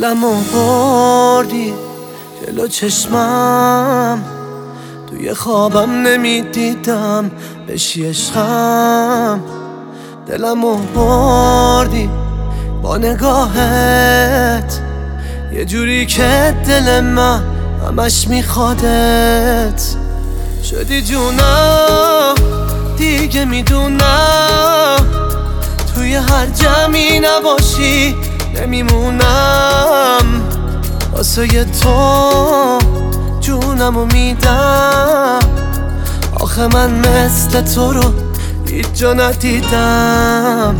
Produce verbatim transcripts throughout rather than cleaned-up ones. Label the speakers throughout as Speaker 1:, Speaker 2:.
Speaker 1: دلمو بردی جلو چشمم، توی خوابم نمیدیدم بشی عشقم. دلمو بردی با نگاهت، یه جوری که دل من همش میخوادت. شدی جونم دیگه میدونم، توی هر جمعی نباشی نمیمونم. واسه تو جونمو میدم، آخه من مثل تو رو هیچ جا ندیدم.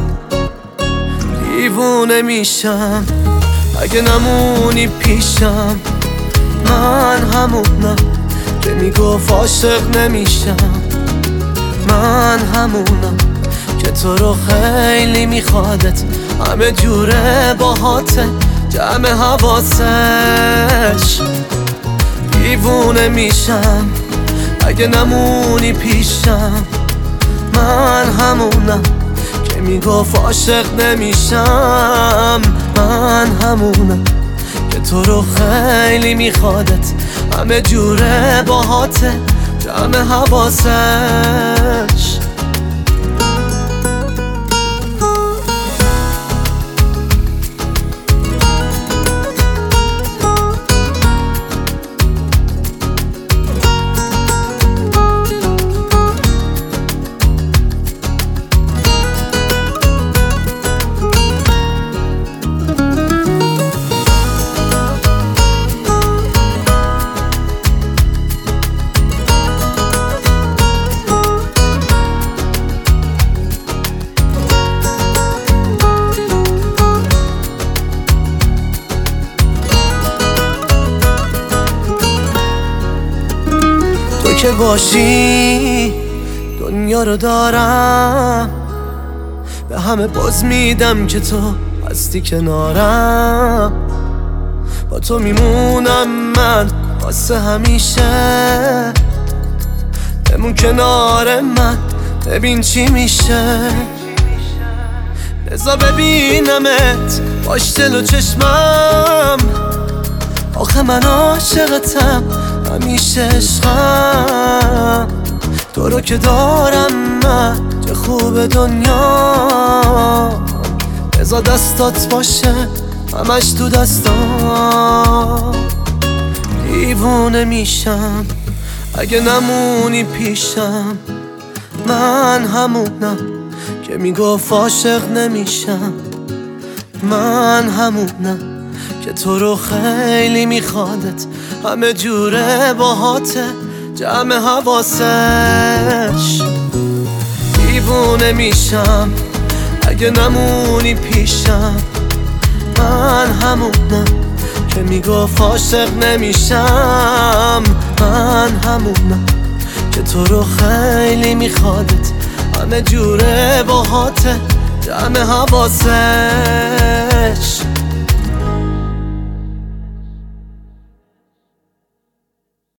Speaker 1: دیوونه میشم اگه نمونی پیشم، من همونم که میگفت عاشق نمیشم. من همونم که تو رو خیلی میخوادت، همه جوره باهاته جمع حواسش. دیوونه میشم اگه نمونی پیشم، من همونم که میگفت عاشق نمیشم. من همونم که تو رو خیلی میخوادت، همه جوره باهاته جمع حواسش. که باشی دنیا رو دارم، به همه باز میدم که تو هستی کنارم. با تو میمونم من واسه همیشه، بمون کنار من ببین چی میشه. بذار ببینمت باش دل و چشمم، آخه من عاشقتم همیشه عشقم. تو رو که دارم من چه خوب دنیا، بذار دستات باشه همش تو دستام. دیوونه میشم اگه نمونی پیشم، من همونم که میگفت عاشق نمیشم. من همونم که تو رو خیلی میخوادت، همه جوره باهاته جمع حواسش. دیوونه میشم اگه نمونی پیشم، من همونم که میگفت عاشق نمیشم. من همونم که تو رو خیلی میخوادت، همه جوره باهاته جمع حواسش.